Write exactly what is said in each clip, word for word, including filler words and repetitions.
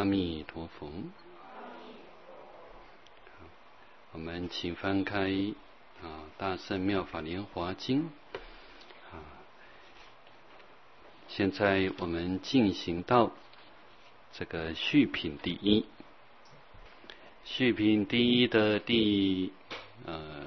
阿弥陀佛。我们请翻开啊《大圣妙法莲华经》啊，现在我们进行到这个序品第一，序品第一的第呃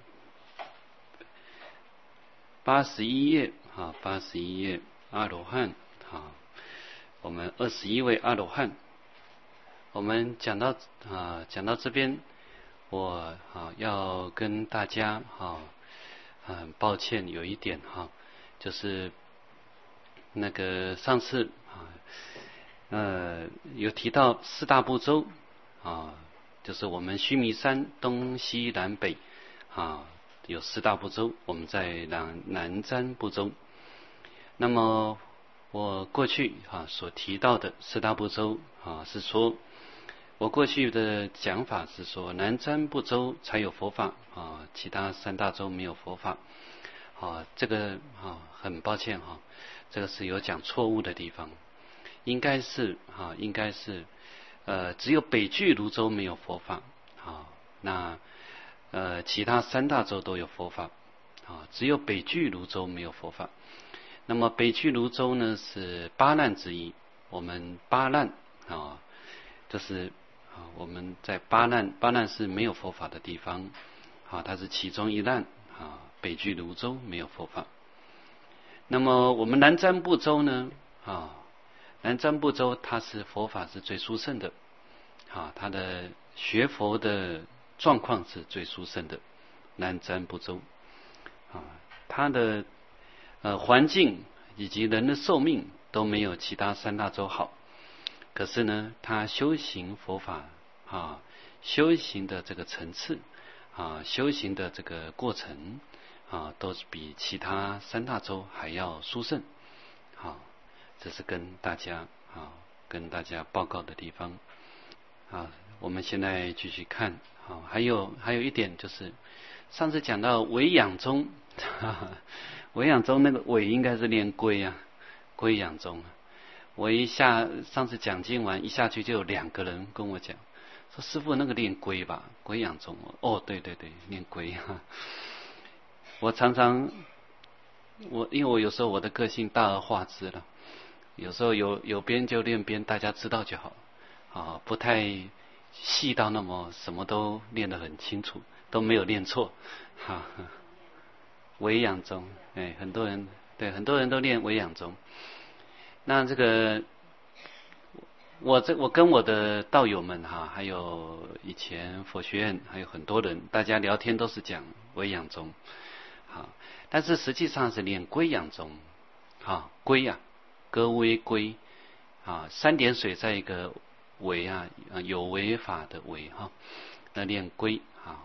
八十一页啊，八十一页阿罗汉啊，我们二十一位阿罗汉，我们讲到啊讲到这边。我啊要跟大家哈，很抱歉有一点哈，就是那个上次啊呃有提到四大部洲啊，就是我们须弥山东西南北啊有四大部洲，我们在南南瞻部洲。那么我过去啊所提到的四大部洲啊是说。我过去的讲法是说，南瞻部洲才有佛法啊，其他三大洲没有佛法啊。这个啊，很抱歉哈、啊，这个是有讲错误的地方，应该是啊，应该是呃，只有北俱泸州没有佛法啊。那呃，其他三大洲都有佛法啊，只有北俱泸州没有佛法。那么北俱泸州呢是八难之一，我们八难啊，这是。啊，我们在八难，八难是没有佛法的地方，啊，它是其中一难啊。北俱泸州没有佛法。那么我们南瞻部洲呢，啊，南瞻部洲它是佛法是最殊胜的，啊，它的学佛的状况是最殊胜的。南瞻部洲，啊，它的呃环境以及人的寿命都没有其他三大洲好。可是呢，他修行佛法啊，修行的这个层次啊，修行的这个过程啊，都是比其他三大洲还要殊胜。好、啊，这是跟大家啊，跟大家报告的地方。啊，我们现在继续看。啊，还有还有一点就是，上次讲到维养中，维养中那个维应该是念归啊，归养中。我一下上次讲经完一下去就有两个人跟我讲说，师父那个念归吧，归养中。哦，对对对，念归哈。我常常我因为我有时候我的个性大而化之了，有时候有有边就练边，大家知道就好啊，不太细到那么什么都练得很清楚，都没有练错哈。维养中，哎，很多人对很多人都练维养中。那这个，我这我跟我的道友们哈，还有以前佛学院还有很多人，大家聊天都是讲维养中，好，但是实际上是念归养中，哈，归啊，歌微归啊，三点水在一个为啊，有为法的为哈，那念归啊，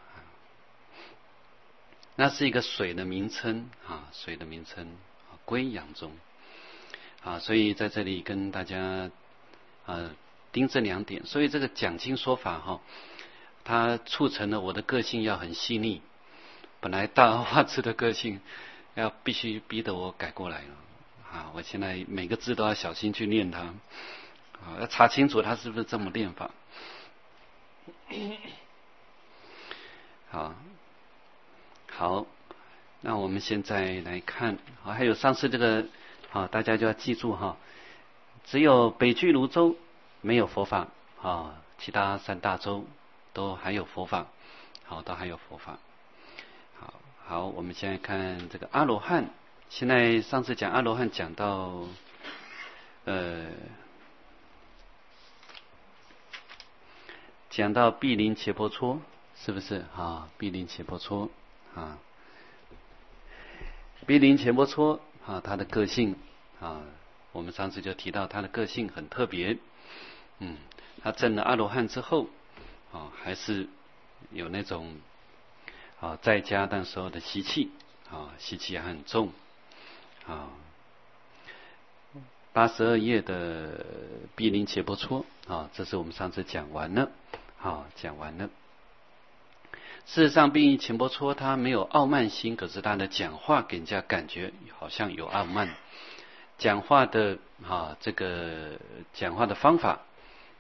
那是一个水的名称啊，水的名称啊，归养中。啊，所以在这里跟大家呃盯这两点，所以这个讲经说法哈、哦，它促成了我的个性要很细腻，本来大而化之的个性，要必须逼得我改过来了啊！我现在每个字都要小心去念它，啊，要查清楚它是不是这么念法。好，好，那我们现在来看，啊，还有上次这个。好，大家就要记住哈，只有北俱泸州没有佛法啊，其他三大洲都还有佛法，好，都还有佛法。好，好，我们现在看这个阿罗汉。现在上次讲阿罗汉讲到，呃，讲到毗陵伽婆蹉，是不是啊？毗陵伽婆蹉啊，毗陵伽婆蹉。啊，他的个性啊，我们上次就提到他的个性很特别。嗯，他证了阿罗汉之后，啊，还是有那种啊在家那时候的习气，啊，习气还很重。啊，八十二页的毗陵伽婆蹉啊，这是我们上次讲完了，啊，讲完了。事实上，毗陵伽婆蹉他没有傲慢心，可是他的讲话给人家感觉好像有傲慢。讲话的啊，这个讲话的方法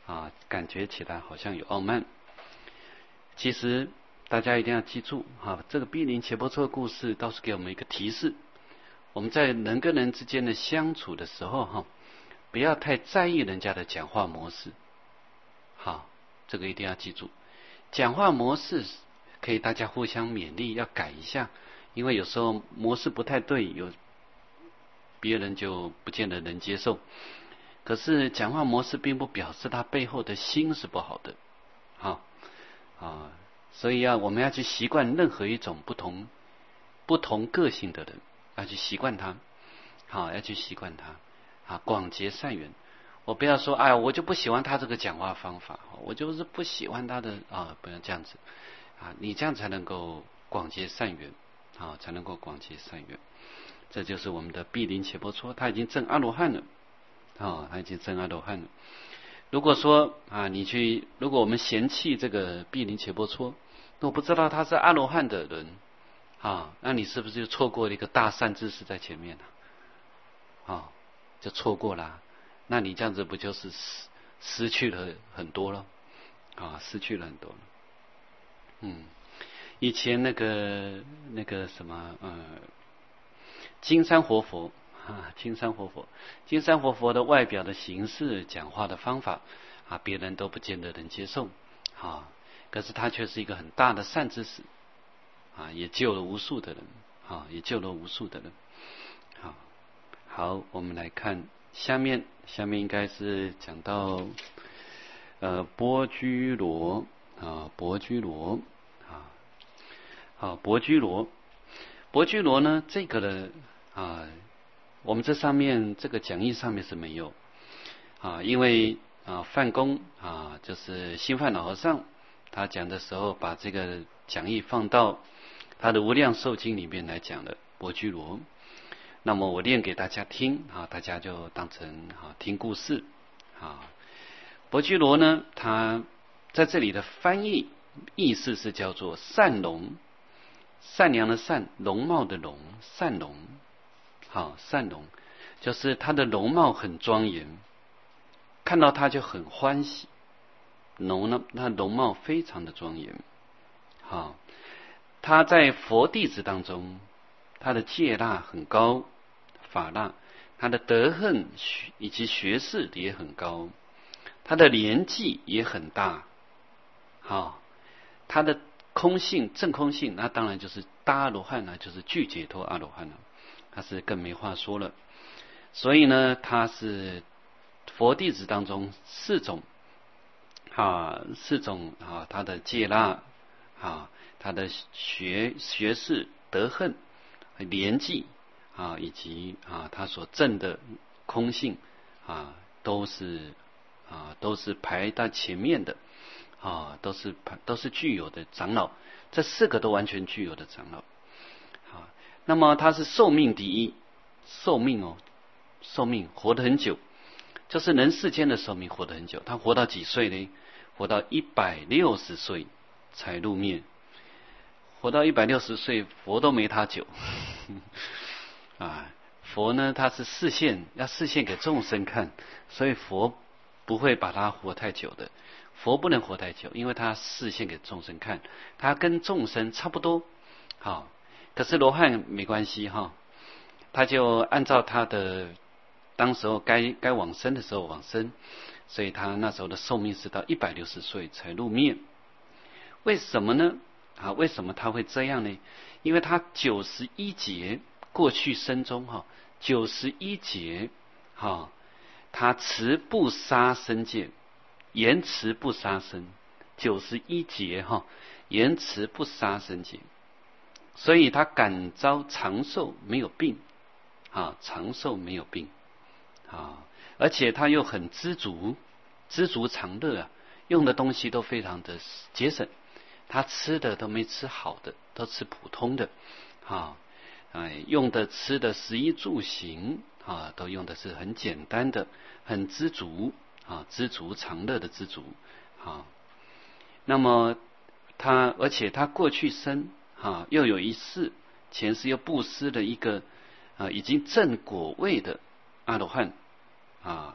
啊，感觉起来好像有傲慢。其实大家一定要记住啊，这个毗陵伽婆娑故事倒是给我们一个提示，我们在人跟人之间的相处的时候哈，不要太在意人家的讲话模式。好，这个一定要记住，讲话模式可以大家互相勉励，要改一下，因为有时候模式不太对，有别人就不见得能接受。可是讲话模式并不表示他背后的心是不好的，好啊，所以要我们要去习惯任何一种不同不同个性的人，要去习惯他，好，要去习惯他啊，广结善缘。我不要说，哎，我就不喜欢他这个讲话方法，我就是不喜欢他的啊，不要这样子啊，你这样才能够广结善缘啊，才能够广结善缘。这就是我们的毗陵伽婆娑，他已经证阿罗汉了。哦，他已经证阿罗汉了。如果说啊，你去，如果我们嫌弃这个毗陵伽婆娑，那我不知道他是阿罗汉的人啊，那你是不是就错过了一个大善知识在前面了？啊，就错过了。那你这样子不就是失失去了很多了？啊，失去了很多了。嗯，以前那个那个什么，呃，金山活佛。啊，金山活佛，金山活佛的外表的形式、讲话的方法啊，别人都不见得能接受啊。可是他却是一个很大的善知识啊，也救了无数的人啊，也救了无数的人。好，好，我们来看下面，下面应该是讲到呃波居罗啊，波居罗啊，好，波居罗，波居罗呢，这个呢啊。我们这上面这个讲义上面是没有啊，因为啊范公啊就是新范老和尚，他讲的时候把这个讲义放到他的无量寿经里面来讲的波居罗。那么我念给大家听啊，大家就当成啊听故事啊。波居罗呢，他在这里的翻译意思是叫做善容，善良的善，容貌的容，善容。好，善容就是他的容貌很庄严，看到他就很欢喜。容呢，他容貌非常的庄严。好，他在佛弟子当中，他的戒腊很高，法腊，他的德行以及学识也很高，他的年纪也很大。好，他的空性正空性，那当然就是大阿罗汉呢，就是具解脱阿罗汉了。他是更没话说了，所以呢，他是佛弟子当中四种啊，四种啊，他的戒腊啊，他的学学识、德行、年纪啊，以及啊他所证的空性啊，都是啊都是排在前面的啊，都是都是具有的长老，这四个都完全具有的长老。那么他是寿命第一，寿命哦，寿命活得很久，就是人世间的寿命活得很久。他活到几岁呢？活到一百六十岁才入灭。活到一百六十岁，佛都没他久啊。佛呢，他是示现，要示现给众生看，所以佛不会把他活太久的。佛不能活太久，因为他示现给众生看，他跟众生差不多。好。可是罗汉没关系哈，他就按照他的当时候该该往生的时候往生，所以他那时候的寿命是到一百六十岁才入灭。为什么呢？啊，为什么他会这样呢？因为他九十一劫过去生中哈，九十一劫哈，他持不杀生戒，严持不杀生，九十一劫哈，严持不杀生戒。所以他感召长寿，没有病啊，长寿没有病啊，而且他又很知足，知足常乐啊，用的东西都非常的节省，他吃的都没吃好的，都吃普通的啊，哎，用的吃的食衣住行啊，都用的是很简单的，很知足啊，知足常乐的知足啊。那么他，而且他过去生。啊，又有一世，前世又布施了一个啊已经证果位的阿罗汉啊，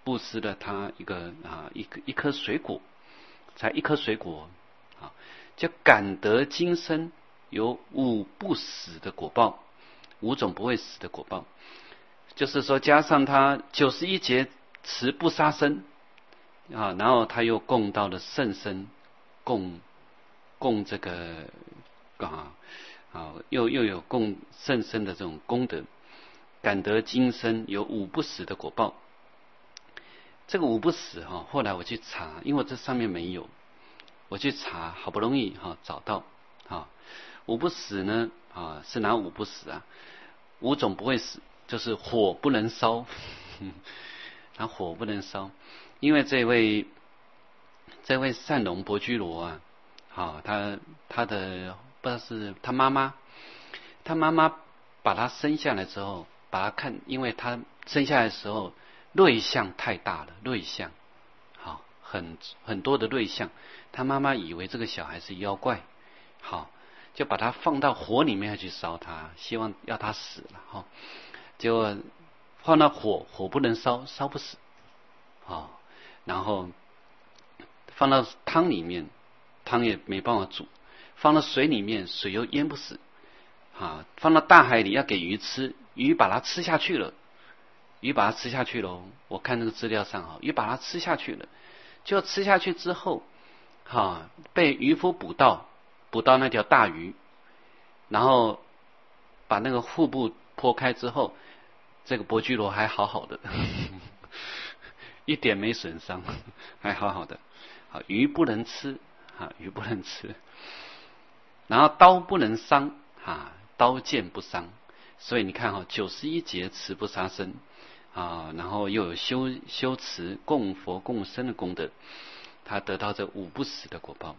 布施了他一个啊一个一颗水果，才一颗水果啊，就感得今生有五不死的果报，五种不会死的果报，就是说加上他九十一劫持不杀生啊，然后他又供到了圣身，供供这个啊啊又又有供圣身的这种功德，感得今生有五不死的果报。这个五不死哈、啊，后来我去查，因为这上面没有，我去查，好不容易哈、啊、找到啊，五不死呢啊是哪五不死啊？五种不会死，就是火不能烧，他火不能烧，因为这位这位善龙伯居罗啊，啊他他的不知道是他妈妈，他妈妈把他生下来之后，把他看，因为他生下来的时候瑞相太大了，瑞相好很很多的瑞相，他妈妈以为这个小孩是妖怪，好就把他放到火里面去烧他，希望要他死了哈。结果放到火，火不能烧，烧不死啊。然后放到汤里面，汤也没办法煮；放到水里面，水又淹不死啊。放到大海里要给鱼吃，鱼把它吃下去了，鱼把它吃下去了。我看那个资料上哈，鱼把它吃下去了，就吃下去之后，哈、啊、被渔夫捕到。捕到那条大鱼，然后把那个腹部剖开之后，这个伯居罗还好好的，一点没损伤，还好好的。好，鱼不能吃，啊，鱼不能吃。然后刀不能伤，啊，刀剑不伤。所以你看哈、哦，九十一劫持不杀生，啊，然后又有修修持供佛供僧的功德，他得到这五不死的果报。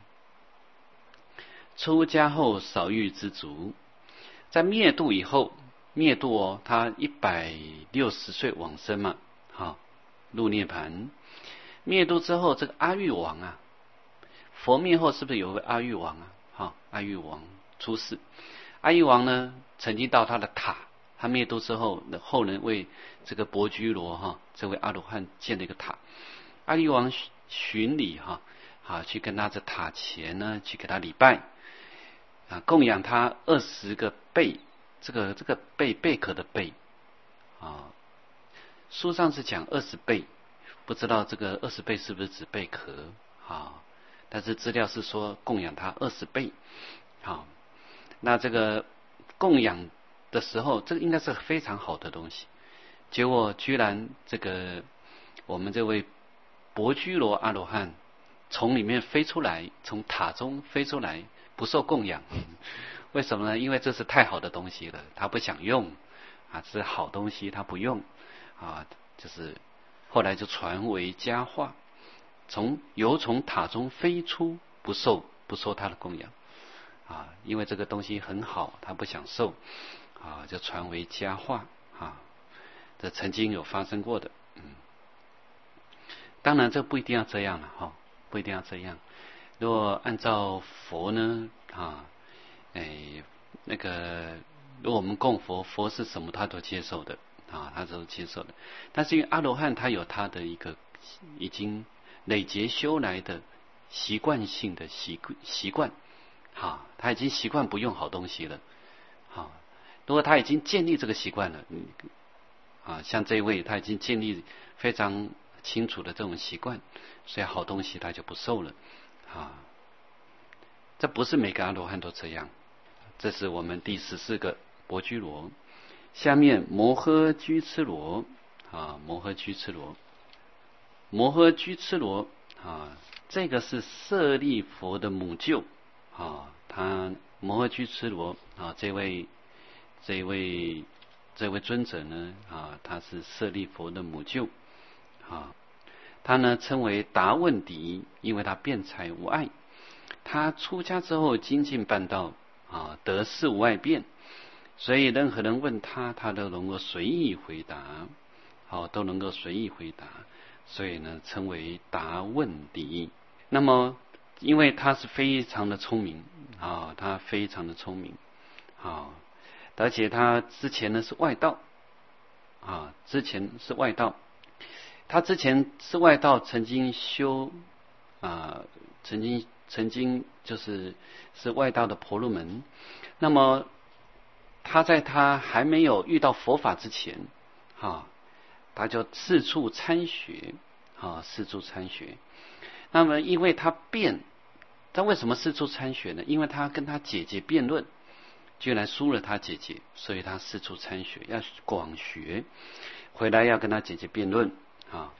出家后少欲知足，在灭度以后，灭度哦，他一百六十岁往生嘛，好入涅盘。灭度之后，这个阿育王啊，佛灭后是不是有位阿育王啊？好，阿育王出世。阿育王呢，曾经到他的塔，他灭度之后，后人为这个伯居罗哈，这位阿罗汉建了一个塔。阿育王巡礼哈，啊，去跟他的塔前呢，去给他礼拜。啊，供养他二十个贝，这个这个贝贝壳的贝啊，书上是讲二十贝，不知道这个二十贝是不是指贝壳啊？但是资料是说供养他二十贝，好，那这个供养的时候，这个应该是非常好的东西，结果居然这个我们这位伯居罗阿罗汉从里面飞出来，从塔中飞出来。不受供养，为什么呢？因为这是太好的东西了，他不想用啊，这是好东西，他不用啊，就是后来就传为佳话，从由从塔中飞出，不受不受他的供养啊，因为这个东西很好，他不想受啊，就传为佳话啊，这曾经有发生过的，嗯，当然这不一定要这样了哈，不一定要这样。如果按照佛呢啊，哎，那个如果我们供佛，佛是什么他都接受的啊，他都接受的。但是因为阿罗汉他有他的一个已经累劫修来的习惯性的习习惯，啊，他已经习惯不用好东西了，啊，如果他已经建立这个习惯了，嗯，啊，像这一位他已经建立非常清楚的这种习惯，所以好东西他就不受了。啊，这不是每个阿罗汉都这样。这是我们第十四个伯居罗。下面摩诃居絺罗啊，摩诃居絺罗，摩诃居絺罗啊，这个是舍利佛的母舅啊。他摩诃居絺罗啊，这位这位这位尊者呢啊，他是舍利佛的母舅啊。他呢称为达问敌，因为他辩才无碍。他出家之后精进办道啊，得事无碍辩，所以任何人问他，他都能够随意回答，好、啊，都能够随意回答，所以呢称为达问敌。那么因为他是非常的聪明啊，他非常的聪明啊，而且他之前呢是外道啊，之前是外道。 他之前是外道，曾经修啊、呃，曾经曾经就是是外道的婆罗门。那么他在他还没有遇到佛法之前，啊，他就四处参学，啊，四处参学。那么因为他辩，他为什么四处参学呢？因为他跟他姐姐辩论，居然输了他姐姐，所以他四处参学，要广学，回来要跟他姐姐辩论啊。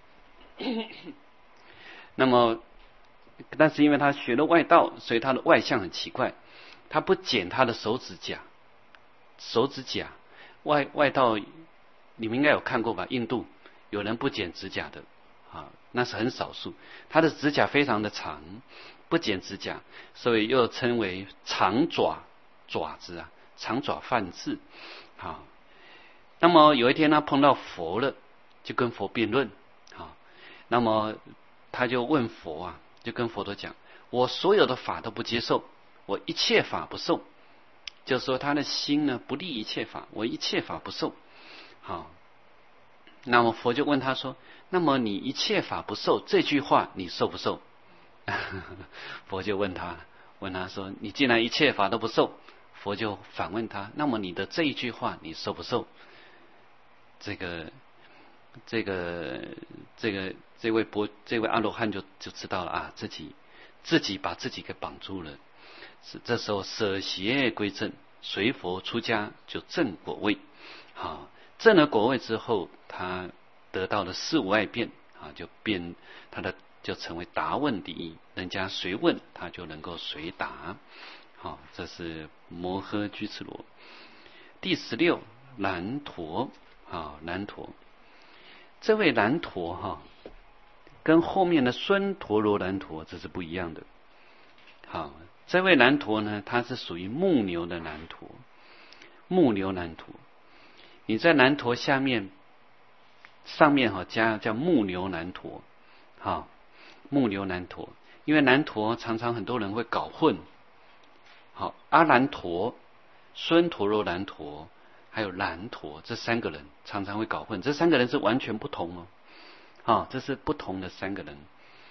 那么，但是因为他学了外道，所以他的外相很奇怪，他不剪他的手指甲，手指甲外外道你们应该有看过吧？印度有人不剪指甲的啊，那是很少数。他的指甲非常的长，不剪指甲，所以又称为长爪爪子啊，长爪犯智啊。那么有一天他碰到佛了，就跟佛辩论啊。那么他就问佛啊，就跟佛陀讲：我所有的法都不接受，我一切法不受。就是说他的心呢不立一切法，我一切法不受。好，那么佛就问他说：那么你一切法不受这句话你受不受？佛就问他问他说：你既然一切法都不受，佛就反问他：那么你的这一句话你受不受？这个这个这个这位博这位阿罗汉就就知道了啊，自己自己把自己给绑住了。是这时候舍邪归正，随佛出家就证果位。好，证了果位之后，他得到了四无碍辩啊，就变他的就成为答问第一，人家随问他就能够随答。好，这是摩诃居次罗。第十六，难陀啊，难陀。这位难陀哈，跟后面的孙陀罗难陀这是不一样的。好，这位难陀呢，他是属于木牛的难陀，木牛难陀。你在难陀下面上面哈加叫木牛难陀，好，木牛难陀，因为难陀常常很多人会搞混。好，阿难陀、孙陀罗难陀还有难陀这三个人常常会搞混，这三个人是完全不同哦。好，这是不同的三个人。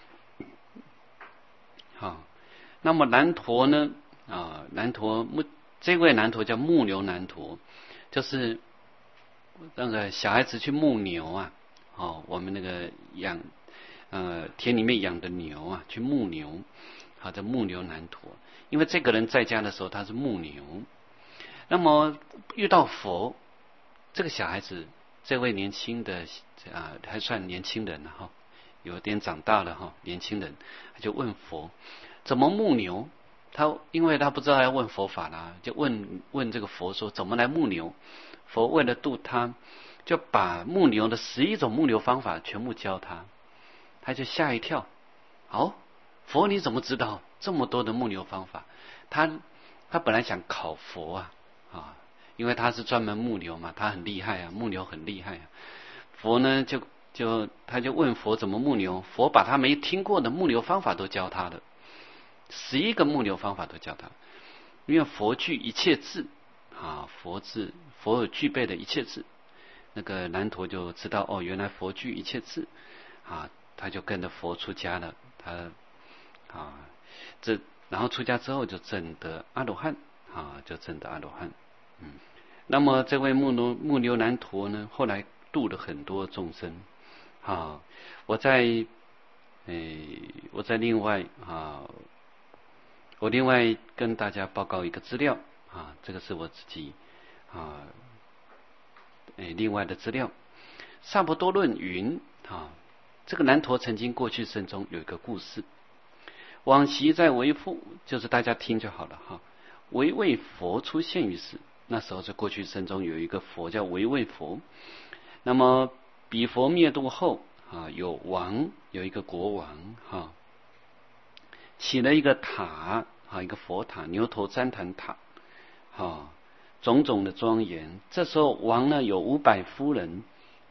好，那么难陀呢？啊，难陀木这位难陀叫木牛难陀，就是那个小孩子去牧牛啊，哦，我们那个养呃田里面养的牛啊，去牧牛，好，叫牧牛难陀。因为这个人在家的时候他是牧牛，那么遇到佛，这个小孩子，这位年轻的啊，还算年轻人哈、啊，有点长大了哈、啊，年轻人他就问佛怎么牧牛。他因为他不知道要问佛法啦，就问问这个佛说怎么来牧牛。佛为了度他，就把牧牛的十一种牧牛方法全部教他，他就吓一跳。哦，佛你怎么知道这么多的牧牛方法？他他本来想考佛啊啊，因为他是专门牧牛嘛，他很厉害啊，牧牛很厉害啊。佛呢就就他就问佛怎么牧牛，佛把他没听过的牧牛方法都教他了，十一个牧牛方法都教他，因为佛具一切智啊，佛智佛有具备的一切智。那个难陀就知道哦，原来佛具一切智啊，他就跟着佛出家了。他啊，这然后出家之后就证得阿罗汉啊，就证得阿罗汉。嗯，那么这位木牛木牛难陀呢，后来度了很多众生。啊，我在诶，我在另外啊，我另外跟大家报告一个资料啊，这个是我自己啊，诶，另外的资料。萨婆多论云啊，这个难陀曾经过去生中有一个故事。往昔在为父，就是大家听就好了哈。为为佛出现于世，那时候在过去生中有一个佛叫为为佛。那么彼佛灭度后啊，有王，有一个国王哈，起了一个塔啊，一个佛塔，牛头旃檀塔，哈，种种的庄严。这时候王呢有五百夫人，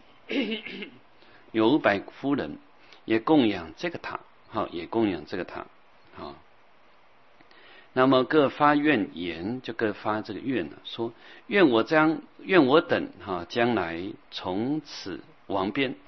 有五百夫人也供养这个塔，哈，也供养这个塔，哈。那么各发愿言，就各发这个愿了，说愿我将愿我等哈将来从此王边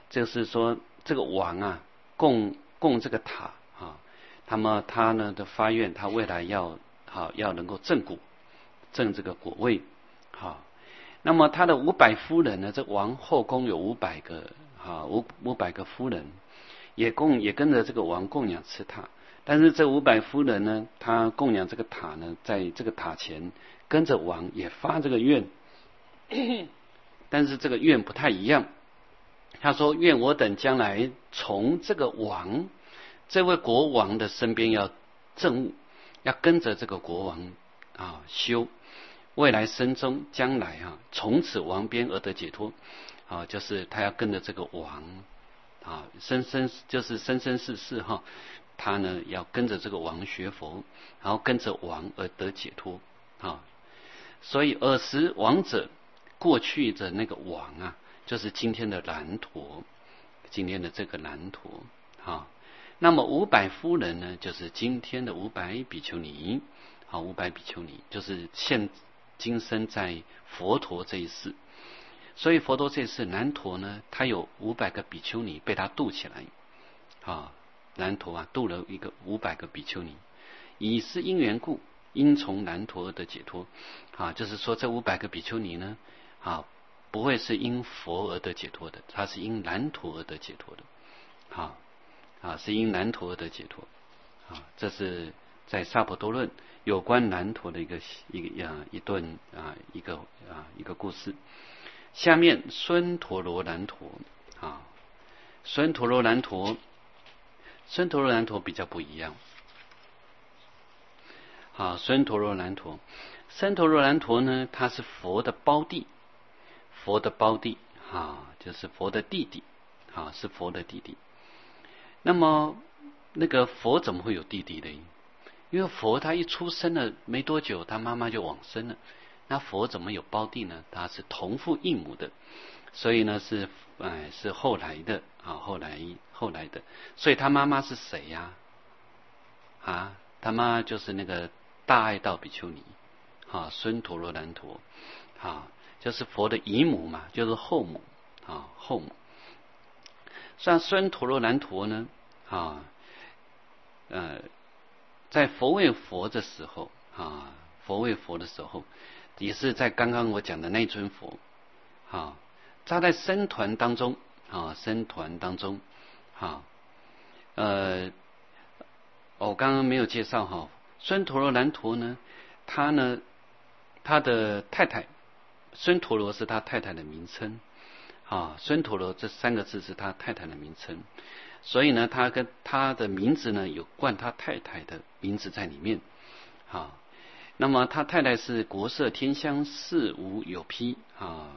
就是说这个王啊，供供这个塔啊，那么他呢的发愿，他未来要好要能够正果，正这个果位，好。那么他的五百夫人呢，这王后宫有五百个啊，五五百个夫人，也供也跟着这个王供养吃塔。但是这五百夫人呢，他供养这个塔呢，在这个塔前跟着王也发这个愿，但是这个愿不太一样。他说：愿我等将来从这个王，这位国王的身边要证悟，要跟着这个国王啊修，未来生中将来啊，从此王边而得解脱啊，就是他要跟着这个王啊，生生就是生生世世哈。他呢要跟着这个王学佛，然后跟着王而得解脱啊。所以尔时王者，过去的那个王啊，就是今天的难陀，今天的这个难陀啊。那么五百夫人呢，就是今天的五百比丘尼啊，五百比丘尼就是现今生在佛陀这一世。所以佛陀这一世难陀呢，他有五百个比丘尼被他度起来啊。难陀啊，度了一个五百个比丘尼，以是因缘故，因从难陀而得解脱啊。就是说，这五百个比丘尼呢，啊，不会是因佛而得解脱的，它是因难陀而得解脱的，啊啊，是因难陀而得解脱啊。这是在萨婆多论有关难陀的一个一个啊一段啊一个啊一个故事。下面孙陀罗难陀啊，孙陀罗难陀。孙陀罗难陀比较不一样，好，孙陀罗难陀，孙陀罗难陀呢，他是佛的胞弟，佛的胞弟啊，就是佛的弟弟啊，是佛的弟弟。那么那个佛怎么会有弟弟呢？因为佛他一出生了没多久，他妈妈就往生了，那佛怎么有胞弟呢？他是同父异母的，所以呢是哎是后来的啊，后来后来的，所以他妈妈是谁呀？啊，他妈妈就是那个大爱道比丘尼啊，孙陀罗难陀啊，就是佛的姨母嘛，就是后母啊，后母。像孙陀罗难陀呢啊，呃，在佛为佛的时候啊，佛为佛的时候，也是在刚刚我讲的那尊佛啊，他在僧团当中啊，僧团当中啊，呃，我刚刚没有介绍哈，孙陀罗难陀呢，他呢，他的太太孙陀罗是他太太的名称啊，孙陀罗这三个字是他太太的名称，所以呢，他跟他的名字呢有冠他太太的名字在里面啊。那么他太太是国色天香，事无有披啊。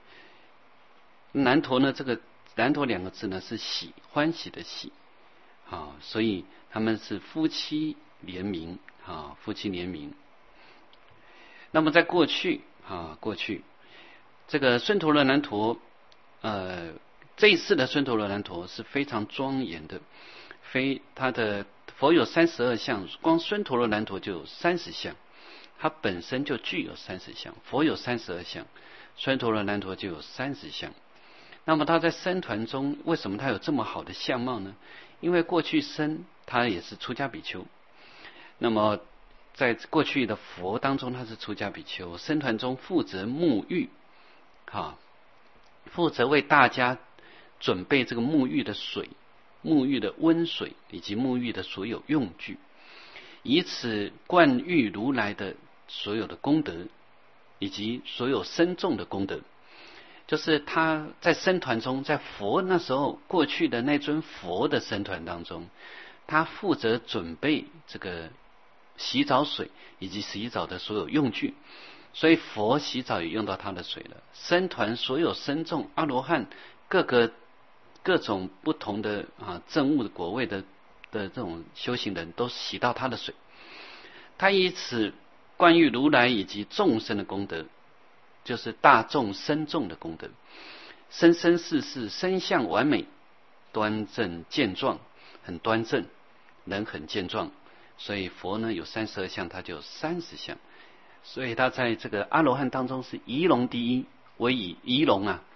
难陀呢，这个难陀两个字呢是喜，欢喜的喜啊，所以他们是夫妻联名啊，夫妻联名。那么在过去啊，过去这个孙陀罗难陀，呃，这一世的孙陀罗难陀是非常庄严的，非他的佛有三十二相，光孙陀罗难陀就有三十相，他本身就具有三十相，佛有三十二相，孙陀罗难陀就有三十相。那么他在僧团中，为什么他有这么好的相貌呢？因为过去僧他也是出家比丘，那么在过去的佛当中他是出家比丘，僧团中负责沐浴，啊，负责为大家准备这个沐浴的水、沐浴的温水以及沐浴的所有用具，以此灌浴如来的所有的功德以及所有僧众的功德。就是他在僧团中，在佛那时候过去的那尊佛的僧团当中，他负责准备这个洗澡水以及洗澡的所有用具，所以佛洗澡也用到他的水了。僧团所有僧众、阿罗汉、各个各种不同的啊证悟的果位的的这种修行人都洗到他的水，他以此灌浴如来以及众生的功德。就是大众僧众的功德，生生世世身相完美，端正健壮，很端正，人很健壮，所以佛呢有三十二相，他就有三十相，所以他在这个阿罗汉当中是仪容第一，为以仪容啊，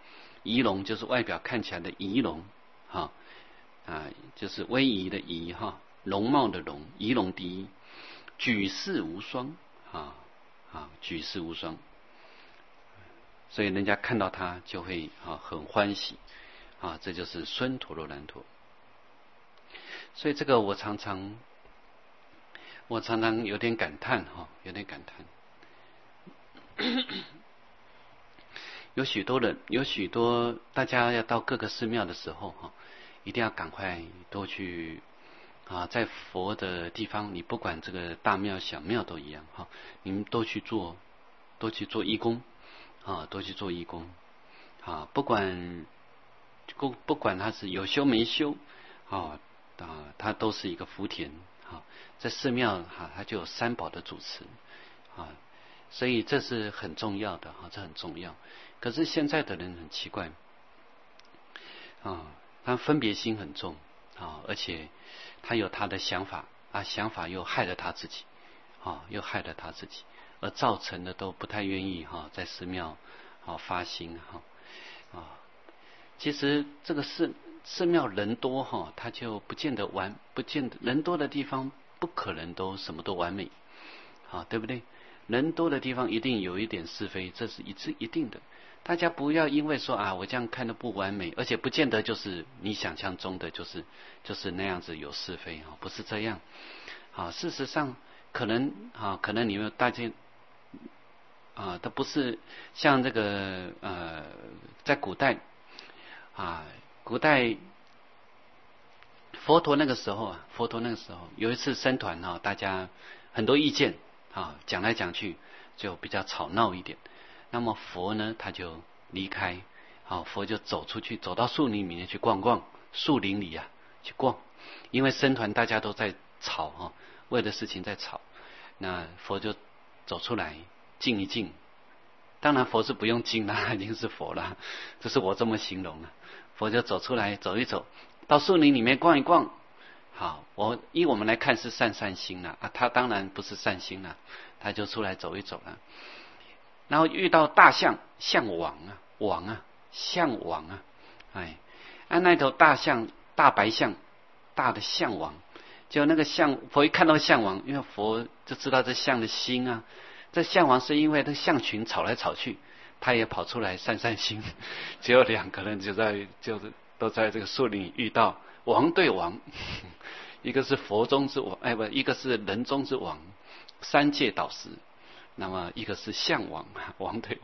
仪容就是外表看起来的仪容，哈啊，就是威仪的仪哈，容貌的容，仪容第一，举世无双啊啊，举世无双，所以人家看到他就会啊很欢喜啊，这就是孙陀罗难陀。所以这个我常常我常常有点感叹哈，有点感叹。有许多人，有许多大家要到各个寺庙的时候哈，一定要赶快多去啊，在佛的地方，你不管这个大庙小庙都一样哈，你们都去做，多去做义工啊，多去做义工啊，不管不不管他是有修没修啊啊，他都是一个福田啊，在寺庙哈，他就有三宝的主持啊。所以这是很重要的哈，这很重要。可是现在的人很奇怪啊，他分别心很重啊，而且他有他的想法啊，想法又害了他自己啊，又害了他自己，而造成的都不太愿意哈，在寺庙啊发心哈啊。其实这个寺寺庙人多哈，他就不见得完，不见得人多的地方不可能都什么都完美啊，对不对？人多的地方一定有一点是非，这是一致一定的。大家不要因为说啊，我这样看的不完美，而且不见得就是你想象中的，就是就是那样子有是非啊，不是这样啊。事实上，可能啊，可能你们大家啊，它不是像这个呃，在古代啊，古代佛陀那个时候啊，佛陀那个时候有一次僧团啊，大家很多意见。啊，讲来讲去就比较吵闹一点。那么佛呢，他就离开，啊，佛就走出去，走到树林里面去逛逛，树林里啊去逛，因为僧团大家都在吵啊，为了事情在吵，那佛就走出来静一静。当然佛是不用静了，已经是佛了，这是我这么形容了。佛就走出来走一走，到树林里面逛一逛。好，我依我们来看是善善心了啊，他当然不是善心了，他就出来走一走了，然后遇到大象，象王啊，王啊，象王啊，哎，啊那头大象，大白象，大的象王，就那个象，佛一看到象王，因为佛就知道这象的心啊，这象王是因为这象群吵来吵去，他也跑出来散散心，只有两个人就在就是都在这个树林里遇到。王对王，一个是佛中之王，哎不，一个是人中之王，三界导师。那么一个是象王，王对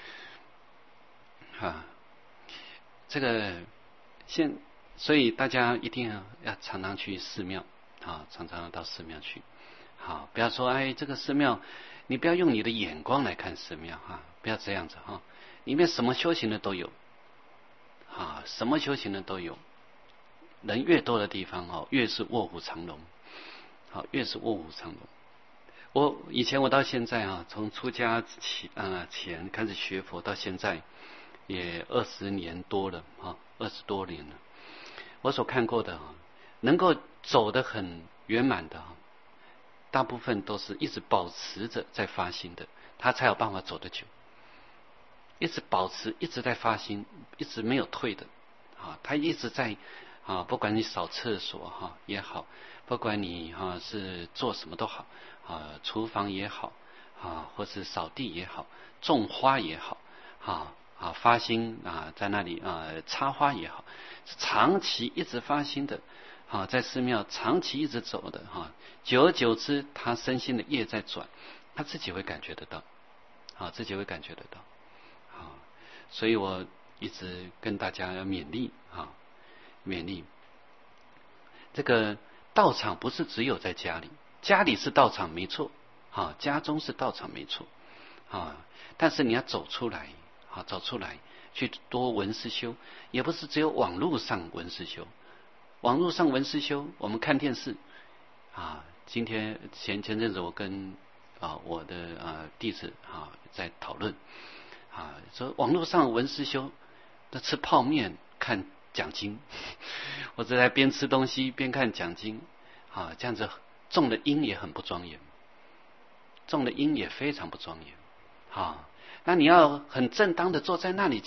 王，啊，这个现，所以大家一定要要常常去寺庙啊，常常到寺庙去，好，不要说哎这个寺庙，你不要用你的眼光来看寺庙哈，不要这样子哈，里面什么修行的都有，啊，什么修行的都有。人越多的地方哦，越是卧虎藏龙，好，越是卧虎藏龙。我以前我到现在啊，从出家前啊前开始学佛到现在，也二十年多了啊，二十多年了。我所看过的啊，能够走得很圆满的啊，大部分都是一直保持着在发心的，他才有办法走得久。一直保持，一直在发心，一直没有退的啊，他一直在。啊，不管你扫厕所哈也好，不管你哈是做什么都好啊，厨房也好啊，或是扫地也好，种花也好啊啊，发心啊，在那里啊插花也好，长期一直发心的啊，在寺庙长期一直走的哈，久而久之，他身心的业在转，他自己会感觉得到，啊，自己会感觉得到，啊，所以我一直跟大家要勉励啊。勉励，这个道场不是只有在家里，家里是道场没错，啊，家中是道场没错，啊，但是你要走出来，啊，走出来去多闻思修，也不是只有网络上闻思修，网络上闻思修，我们看电视，啊，今天前前阵子我跟啊我的啊弟子啊在讨论，啊，说网络上闻思修，那吃泡面看。讲经，我正在边吃东西边看讲经，啊，这样子种的因也很不庄严，种的因也非常不庄严，啊，那你要很正当的坐在那里讲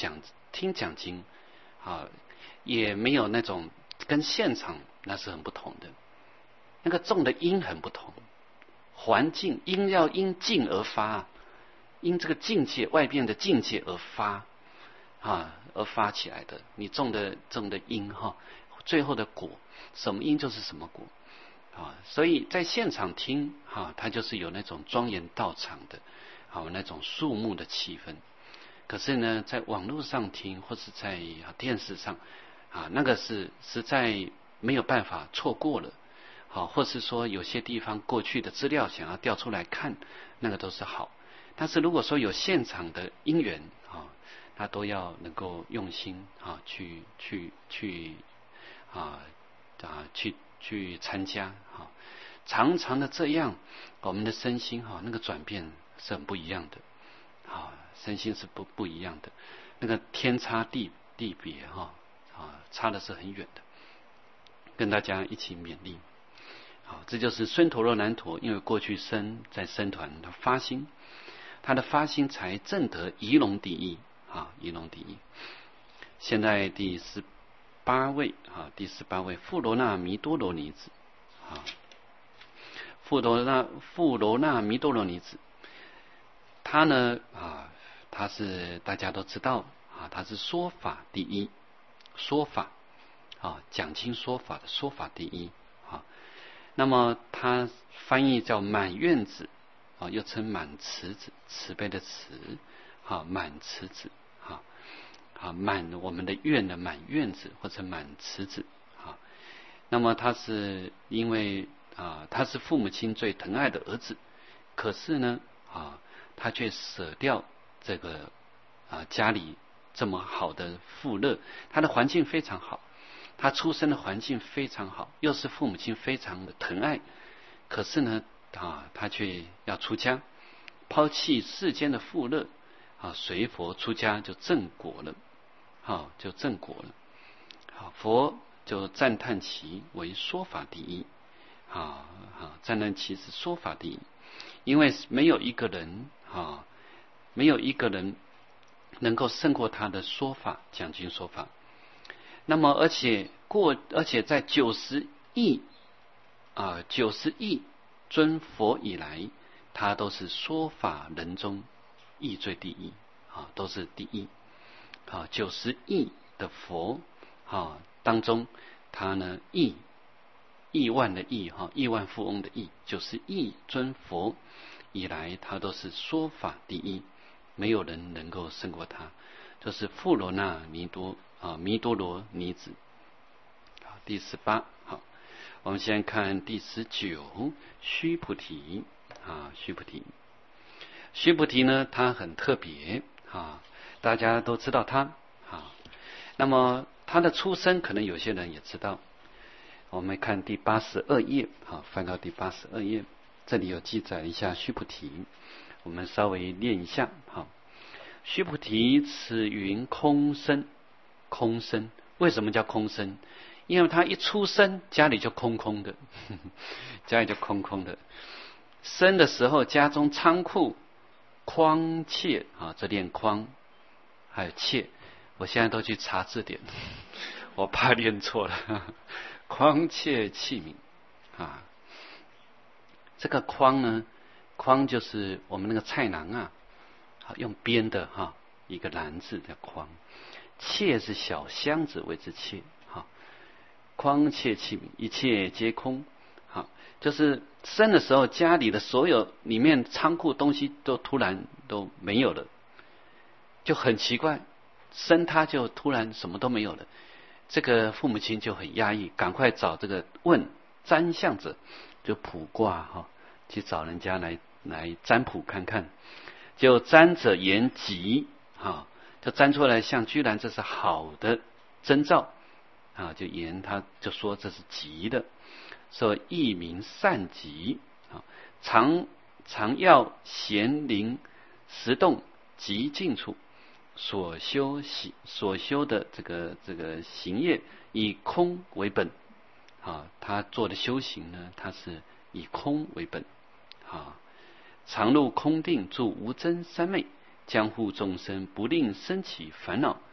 听讲经啊，也没有那种跟现场那是很不同的，那个重的因很不同，环境因要因境而发，因这个境界外边的境界而发啊，而发起来的。你种的种的因哈，最后的果什么因就是什么果啊。所以在现场听哈，它就是有那种庄严道场的啊那种肃穆的气氛。可是呢，在网络上听或是在电视上啊，那个是实在没有办法错过了。好，或是说有些地方过去的资料想要调出来看，那个都是好。但是如果说有现场的因缘啊，他都要能够用心啊，去去去啊啊去去参加啊，常常的这样，我们的身心哈、啊，那个转变是很不一样的啊，身心是不不一样的，那个天差地地别哈啊，差的是很远的，跟大家一起勉励。好，这就是孙陀罗南陀，因为过去生在僧团，他发心，他的发心才证得仪龙第一啊，仪龙第一。现在第十八位啊，第十八位富罗那弥多罗尼子啊，富罗那富罗那弥多罗尼子，他呢啊，他是大家都知道啊，他是说法第一，说法啊，讲经说法的说法第一啊。那么他翻译叫满愿子啊，又称满慈子，慈悲的慈，啊，满慈子，啊啊满我们的愿的满愿子，或者满慈子啊。那么他是因为啊，他是父母亲最疼爱的儿子，可是呢啊，他却舍掉这个啊家里这么好的富乐，他的环境非常好。他出生的环境非常好，又是父母亲非常的疼爱，可是呢，啊，他却要出家，抛弃世间的富乐，啊，随佛出家就正果了，啊，就正果了。好，佛就赞叹其为说法第一，啊啊，赞叹其是说法第一，因为没有一个人啊，没有一个人能够胜过他的说法，讲经说法。那么，而且过，而且在九十亿啊，九十亿尊佛以来，他都是说法人中义最第一啊，都是第一啊。九十亿的佛啊当中，他呢亿亿万的亿哈，亿万富翁的亿，九十亿尊佛以来，他都是说法第一，没有人能够胜过他，就是富罗那弥多。啊，弥多罗尼子，好，第十八，好，我们先看第十九，须菩提啊，须菩提，须菩提呢，他很特别啊，大家都知道他啊。那么他的出生，可能有些人也知道。我们看第八十二页，好，翻到第八十二页，这里有记载一下须菩提，我们稍微念一下，好，须菩提，此云空身。空身，为什么叫空身？因为他一出生家里就空空的，呵呵家里就空空的。生的时候家中仓库筐切啊，这念筐还有切，我现在都去查字典，我怕念错了。筐切器皿啊，这个筐呢，筐就是我们那个菜篮啊，用编的哈，一个篮子的筐。切是小箱子为之切，哈，筐切器皿，一切皆空，好，就是生的时候家里的所有里面仓库东西都突然都没有了，就很奇怪，生他就突然什么都没有了，这个父母亲就很压抑，赶快找这个问占相者，就卜卦哈，去找人家来来占卜看看，就占者言吉哈。就占出来像居然这是好的征兆啊，就言他就说这是吉的，说一名善吉啊，常常要闲灵实动极静处，所修行所修的这个这个行业以空为本啊，他做的修行呢，他是以空为本啊，常入空定住无真三昧。将护众生，不令生起烦恼，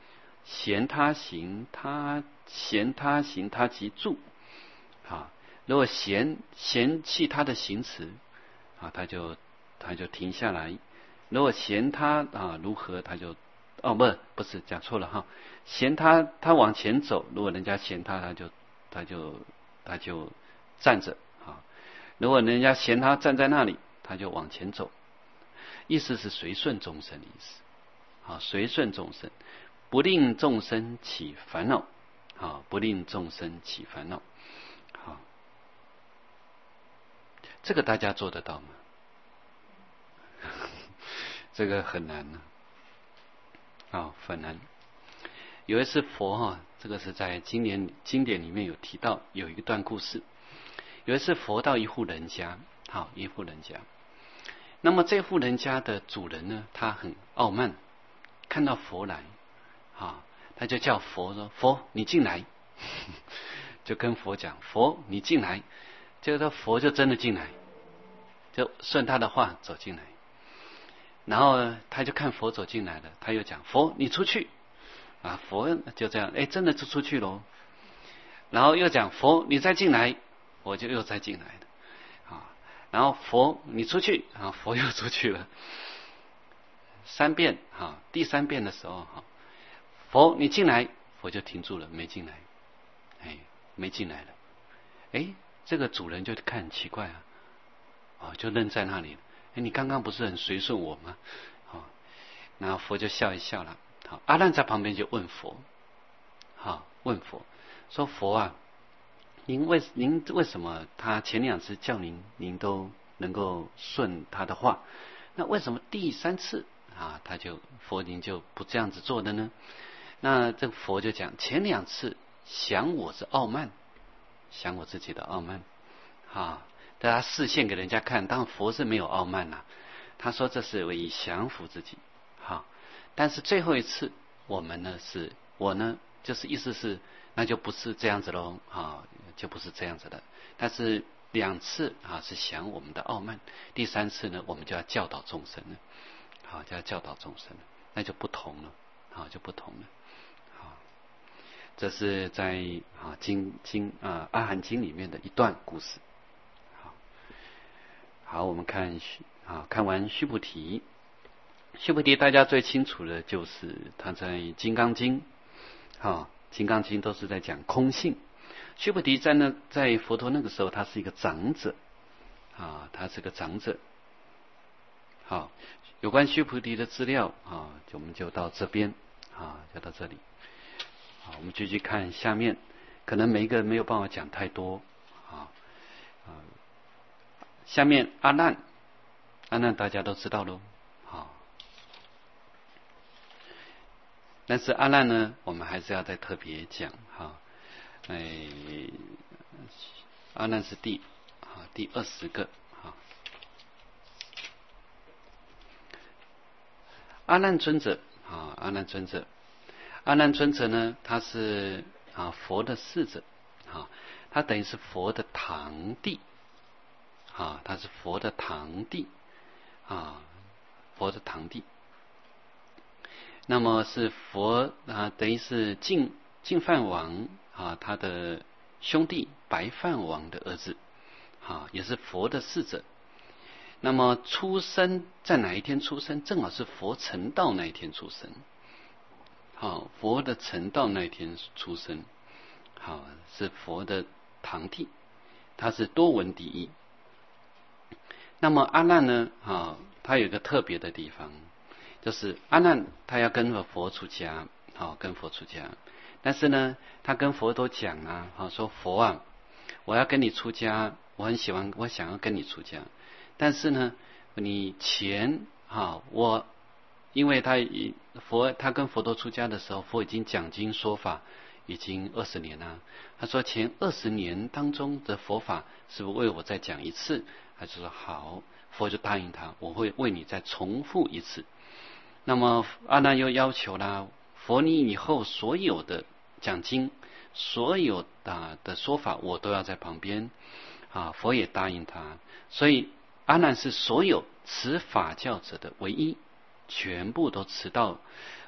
嫌他行，他嫌他行，他即住。啊，如果嫌嫌弃他的行持，啊，他就他就停下来；如果嫌他啊如何，他就哦不不是讲错了哈，嫌他他往前走，如果人家嫌他，他就他就他就站着啊；如果人家嫌他站在那里，他就往前走。意思是随顺众生的意思。啊，随顺众生，不令众生起烦恼。啊，不令众生起烦恼。好，这个大家做得到吗？这个很难呢、啊，啊，很难。有一次佛哈、啊，这个是在经典经典里面有提到，有一段故事。有一次佛到一户人家，好，一户人家。那么这户人家的主人呢，他很傲慢，看到佛来，啊，他就叫佛说：“佛，你进来。”就跟佛讲：“佛，你进来。”结果佛就真的进来，就顺他的话走进来。然后他就看佛走进来了，他又讲：“佛，你出去。”啊，佛就这样，哎，真的就出去喽。然后又讲：“佛，你再进来。”佛就又再进来了。啊，然后佛你出去，啊，佛又出去了。三遍，啊，第三遍的时候，哈，佛你进来，佛就停住了，没进来，哎，没进来了。哎，这个主人就看很奇怪啊，啊，就愣在那里了。哎，你刚刚不是很随顺我吗？啊，然后佛就笑一笑了。好，阿难在旁边就问佛，好，问佛说：“佛啊，您为您为什么他前两次叫您，您都能够顺他的话，那为什么第三次啊，他就佛您就不这样子做的呢？”那这个佛就讲：前两次想我是傲慢，想我自己的傲慢，啊，大家示现给人家看，当然佛是没有傲慢啦、啊，他说这是为以降服自己，好。但是最后一次，我们呢是，我呢就是意思是，那就不是这样子喽，啊，就不是这样子的。但是两次啊是想我们的傲慢，第三次呢，我们就要教导众生了，好，就要教导众生了，那就不同了，好，就不同了，好，这是在啊经经啊阿含经里面的一段故事，好，好，我们看啊看完须菩提。须菩提大家最清楚的就是他在《金刚经》啊，《金刚经》都是在讲空性。须菩提在那在佛陀那个时候，他是一个长者啊，他是个长者。好，有关须菩提的资料啊，我们就到这边啊，就到这里。好，我们继续看下面，可能每一个没有办法讲太多啊啊。下面阿难，阿难大家都知道喽，好。但是阿难呢，我们还是要再特别讲哈，哎，阿难是第啊第二十个哈，阿难尊者啊，阿难尊者，阿难尊者呢，他是啊佛的侍者啊，他等于是佛的堂弟啊，他是佛的堂弟啊，佛的堂弟。那么是佛啊，等于是净净饭王啊，他的兄弟白饭王的儿子啊，也是佛的侍者。那么出生在哪一天出生？正好是佛成道那一天出生。好，佛的成道那一天出生，好，是佛的堂弟，他是多闻第一。那么阿难呢？啊，他有一个特别的地方。就是阿难他要跟佛出家，好，跟佛出家，但是呢，他跟佛都讲啊，好，说佛啊，我要跟你出家，我很喜欢，我想要跟你出家，但是呢，你钱啊，我因为他以佛他跟佛陀出家的时候，佛已经讲经说法已经二十年了，他说前二十年当中的佛法是不是为我再讲一次？他就说好，佛就答应他，我会为你再重复一次。那么阿难又要求啦，佛你以后所有的讲经，所有的的说法，我都要在旁边啊。佛也答应他，所以阿难是所有持法教者的唯一，全部都持到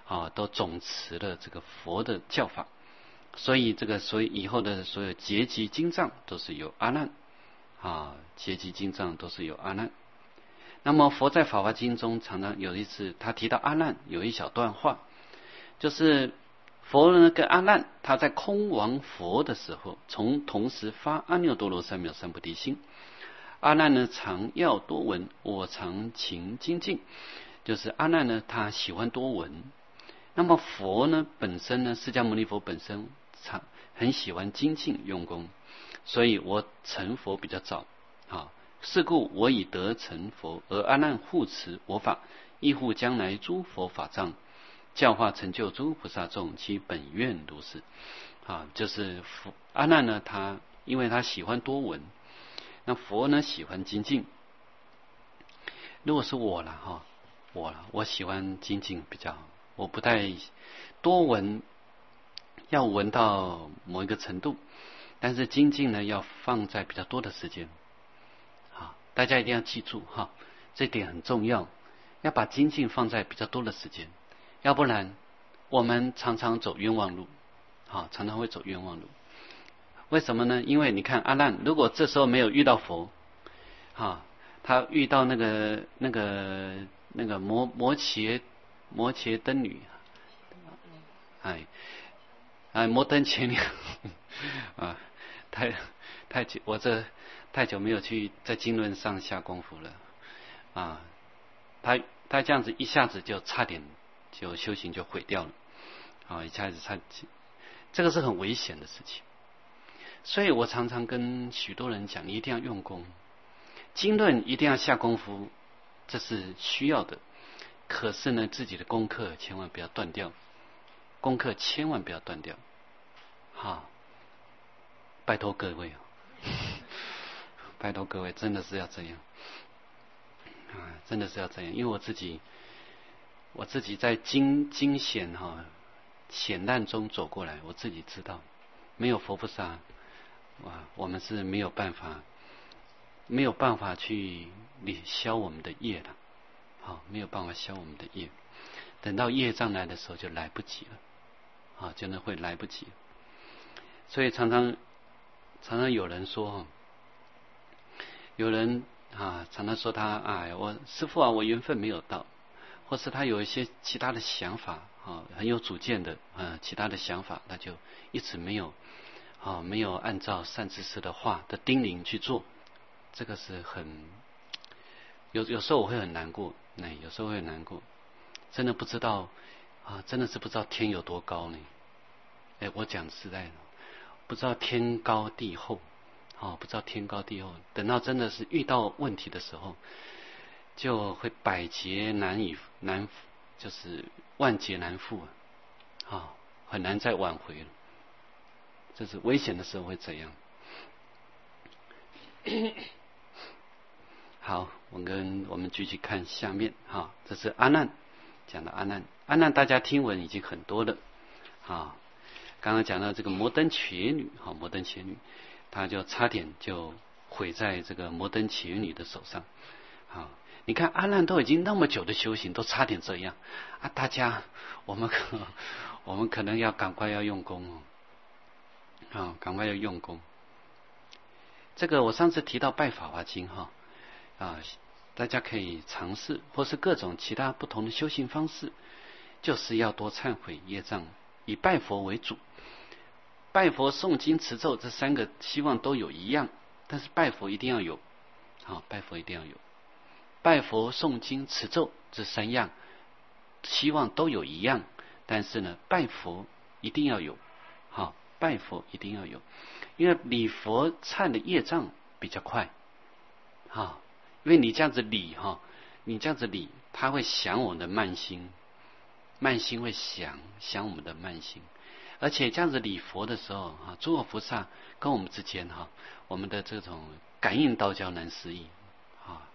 啊，都总持了这个佛的教法，所以这个所以以后的所有结集经藏都是由阿难啊，结集经藏都是由阿难。那么佛在《法华经》中常常有一次他提到阿难，有一小段话，就是佛呢跟阿难他在空王佛的时候，从同时发阿耨多罗三藐三菩提心。阿难呢常要多闻，我常勤精进。就是阿难呢他喜欢多闻，那么佛呢本身呢，释迦牟尼佛本身常很喜欢精进用功，所以我成佛比较早啊。是故我以得成佛，而阿难护持我法，亦护将来诸佛法藏，教化成就诸菩萨众，其本愿如是啊。就是佛阿难呢，他因为他喜欢多闻，那佛呢喜欢精进。如果是我了哈，我了，我喜欢精进比较好，我不太多闻，要闻到某一个程度，但是精进呢要放在比较多的时间。好，大家一定要记住哈，这点很重要，要把精进放在比较多的时间，要不然我们常常走冤枉路，好，常常会走冤枉路。为什么呢？因为你看阿难，如果这时候没有遇到佛，哈，他遇到那个那个那个摩摩羯摩羯灯女，哎哎摩登前女啊，太太久我这太久没有去在经论上下功夫了啊，他他这样子一下子就差点就修行就毁掉了啊，一下子差这个是很危险的事情。所以我常常跟许多人讲，你一定要用功，经论一定要下功夫，这是需要的。可是呢，自己的功课千万不要断掉，功课千万不要断掉，哈，拜托各位，拜托各位，真的是要这样啊，真的是要这样。因为我自己，我自己在惊惊险哈险难中走过来，我自己知道，没有佛菩萨。哇，我们是没有办法，没有办法去消我们的业的，好，没有办法消我们的业。等到业障来的时候，就来不及了，啊，真的会来不及。所以常常常常有人说，有人啊，常常说他，哎，我师父啊，我缘分没有到，或是他有一些其他的想法，啊，很有主见的，啊，其他的想法，他就一直没有。啊，没有按照善知识的话的叮咛去做，这个是很有有时候我会很难过，那有时候会很难过，真的不知道啊，真的是不知道天有多高呢。哎，我讲实在的，不知道天高地厚，啊，不知道天高地厚。等到真的是遇到问题的时候，就会百劫难以难，就是万劫难复啊，啊，很难再挽回了。这是危险的时候会怎样？好，我跟我们继续看下面哈，这是阿难讲的阿难，阿难大家听闻已经很多了啊。刚刚讲到这个摩登伽女，哈，摩登伽女，她就差点就毁在这个摩登伽女的手上。好，你看阿难都已经那么久的修行，都差点这样啊！大家，我们可我们可能要赶快要用功哦。啊，赶快要用功。这个我上次提到拜法华经哈，啊，大家可以尝试，或是各种其他不同的修行方式，就是要多忏悔业障，以拜佛为主。拜佛、诵经、持咒这三个希望都有一样，但是拜佛一定要有，好，拜佛一定要有。拜佛、诵经、持咒这三样希望都有一样，但是呢，拜佛一定要有，好。拜佛一定要有，因为礼佛忏的业障比较快，哈，因为你这样子礼哈，你这样子礼，他会想我们的慢心，慢心会想想我们的慢心，而且这样子礼佛的时候哈，诸佛菩萨跟我们之间哈，我们的这种感应道交难思议啊。